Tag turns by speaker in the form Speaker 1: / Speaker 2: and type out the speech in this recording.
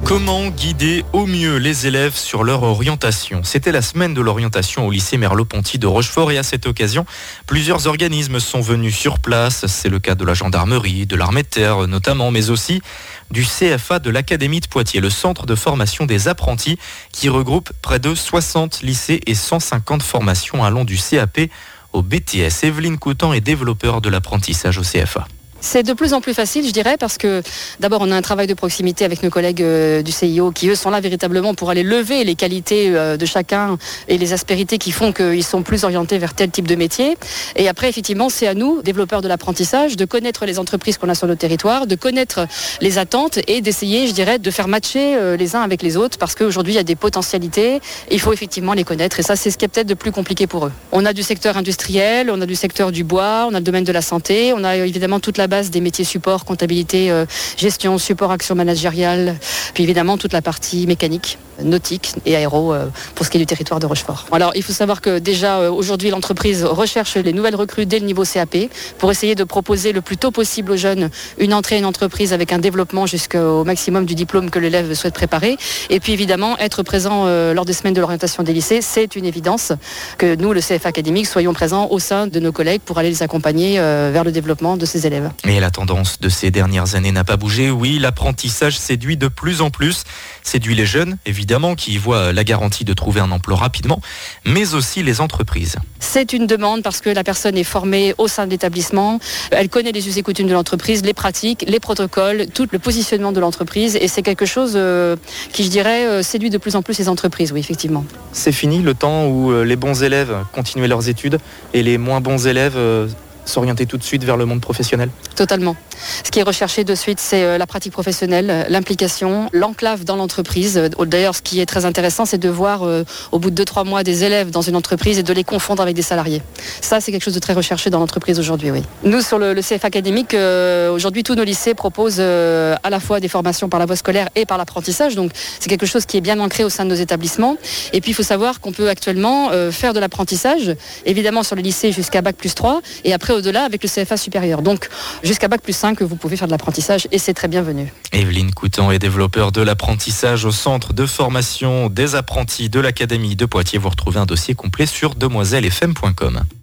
Speaker 1: Comment guider au mieux les élèves sur leur orientation ? C'était la semaine de l'orientation au lycée Merleau-Ponty de Rochefort et à cette occasion, plusieurs organismes sont venus sur place. C'est le cas de la gendarmerie, de l'armée de terre notamment, mais aussi du CFA de l'Académie de Poitiers, le centre de formation des apprentis qui regroupe près de 60 lycées et 150 formations allant du CAP au BTS. Evelyne Coutan est développeur de l'apprentissage au CFA.
Speaker 2: C'est de plus en plus facile, je dirais, parce que d'abord on a un travail de proximité avec nos collègues du CIO qui eux sont là véritablement pour aller lever les qualités de chacun et les aspérités qui font qu'ils sont plus orientés vers tel type de métier. Et après effectivement c'est à nous, développeurs de l'apprentissage, de connaître les entreprises qu'on a sur nos territoires, de connaître les attentes et d'essayer, je dirais, de faire matcher les uns avec les autres parce qu'aujourd'hui il y a des potentialités et il faut effectivement les connaître et ça c'est ce qui est peut-être de plus compliqué pour eux. On a du secteur industriel, on a du secteur du bois, on a le domaine de la santé, on a évidemment toute la base des métiers support, comptabilité, gestion, support, action managériale, puis évidemment toute la partie mécanique, nautique et aéro pour ce qui est du territoire de Rochefort. Alors il faut savoir que déjà aujourd'hui l'entreprise recherche les nouvelles recrues dès le niveau CAP pour essayer de proposer le plus tôt possible aux jeunes une entrée à une entreprise avec un développement jusqu'au maximum du diplôme que l'élève souhaite préparer. Et puis évidemment être présent lors des semaines de l'orientation des lycées, c'est une évidence que nous, le CFA académique, soyons présents au sein de nos collègues pour aller les accompagner vers le développement de ces élèves.
Speaker 1: Et la tendance de ces dernières années n'a pas bougé. Oui, l'apprentissage séduit de plus en plus. Séduit les jeunes, évidemment, qui y voient la garantie de trouver un emploi rapidement, mais aussi les entreprises.
Speaker 2: C'est une demande parce que la personne est formée au sein de l'établissement. Elle connaît les us et coutumes de l'entreprise, les pratiques, les protocoles, tout le positionnement de l'entreprise. Et c'est quelque chose qui, je dirais, séduit de plus en plus les entreprises, oui, effectivement.
Speaker 1: C'est fini le temps où les bons élèves continuaient leurs études et les moins bons élèves s'orienter tout de suite vers le monde professionnel ?
Speaker 2: Totalement. Ce qui est recherché de suite, c'est la pratique professionnelle, l'implication, l'enclave dans l'entreprise. D'ailleurs, ce qui est très intéressant, c'est de voir au bout de 2-3 mois des élèves dans une entreprise et de les confondre avec des salariés. Ça, c'est quelque chose de très recherché dans l'entreprise aujourd'hui, oui. Nous, sur le CFA académique, aujourd'hui, tous nos lycées proposent à la fois des formations par la voie scolaire et par l'apprentissage. Donc, c'est quelque chose qui est bien ancré au sein de nos établissements. Et puis, il faut savoir qu'on peut actuellement faire de l'apprentissage, évidemment sur les lycées jusqu'à Bac+3 et après au-delà avec le CFA supérieur. Donc, jusqu'à Bac+5, vous pouvez faire de l'apprentissage et c'est très bienvenu.
Speaker 1: Evelyne Coutan est développeur de l'apprentissage au centre de formation des apprentis de l'Académie de Poitiers. Vous retrouvez un dossier complet sur demoisellesfm.com.